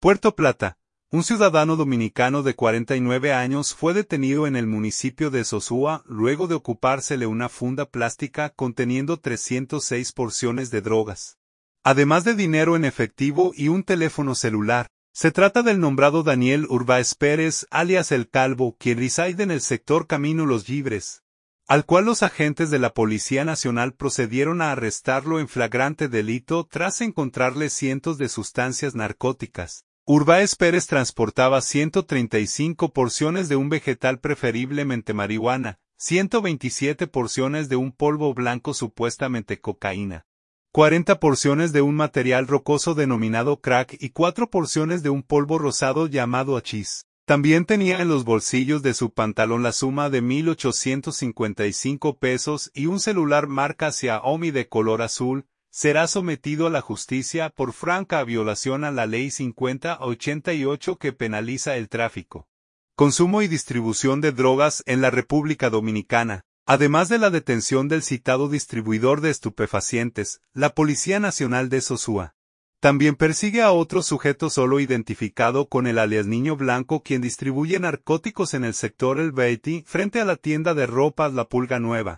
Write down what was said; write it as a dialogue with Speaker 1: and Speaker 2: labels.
Speaker 1: Puerto Plata. Un ciudadano dominicano de 49 años fue detenido en el municipio de Sosúa luego de ocupársele una funda plástica conteniendo 306 porciones de drogas, además de dinero en efectivo y un teléfono celular. Se trata del nombrado Daniel Urbáez Pérez, alias El Calvo, quien reside en el sector Camino Los Libres, al cual los agentes de la Policía Nacional procedieron a arrestarlo en flagrante delito tras encontrarle cientos de sustancias narcóticas. Urbáez Pérez transportaba 135 porciones de un vegetal preferiblemente marihuana, 127 porciones de un polvo blanco supuestamente cocaína, 40 porciones de un material rocoso denominado crack y 4 porciones de un polvo rosado llamado hachís. También tenía en los bolsillos de su pantalón la suma de 1,855 pesos y un celular marca Xiaomi de color azul. Será sometido a la justicia por franca violación a la Ley 5088 que penaliza el tráfico, consumo y distribución de drogas en la República Dominicana. Además de la detención del citado distribuidor de estupefacientes, la Policía Nacional de Sosúa también persigue a otro sujeto solo identificado con el alias Niño Blanco, quien distribuye narcóticos en el sector El Beatty frente a la tienda de ropas La Pulga Nueva.